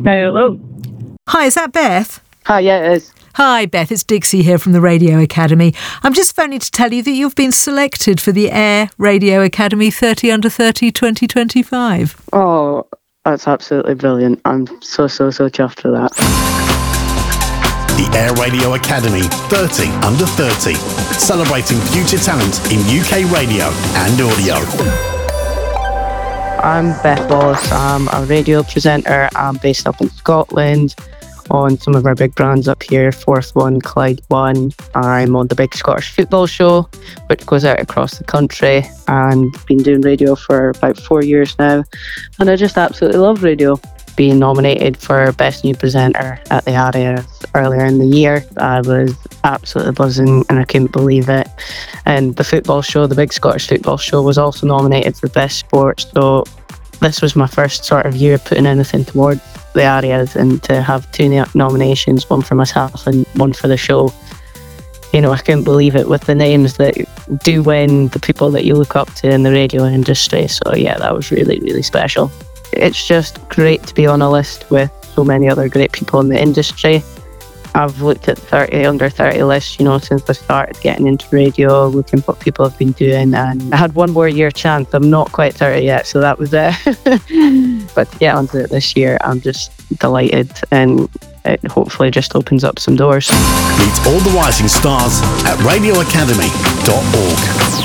Hello. Hi, is that Beth? Hi, yeah, it is. Hi, Beth. It's Dixie here from the Radio Academy. I'm just phoning to tell you that you've been selected for the Air Radio Academy 30 Under 30 2025. Oh, that's absolutely brilliant. I'm so chuffed for that. The Air Radio Academy 30 Under 30, celebrating future talent in UK radio and audio. I'm Beth Wallace. I'm a radio presenter. I'm based up in Scotland on some of our big brands up here, Forth One, Clyde One. I'm on the Big Scottish Football Show, which goes out across the country, and been doing radio for about 4 years now. And I just absolutely love radio. Being nominated for Best New Presenter at the ARIA earlier in the year, I was absolutely buzzing and I couldn't believe it. And the football show, the Big Scottish Football Show, was also nominated for Best Sport. So this was my first sort of year putting anything towards the ARIAs, and to have two nominations, one for myself and one for the show. You know, I couldn't believe it with the names that do win, the people that you look up to in the radio industry. So yeah, that was really, really special. It's just great to be on a list with so many other great people in the industry. I've looked at 30 under 30 lists, you know, since I started getting into radio, looking at what people have been doing, and I had one more year chance. I'm not quite 30 yet, so that was it. But to get onto it this year, I'm just delighted, and it hopefully just opens up some doors. Meet all the rising stars at radioacademy.org.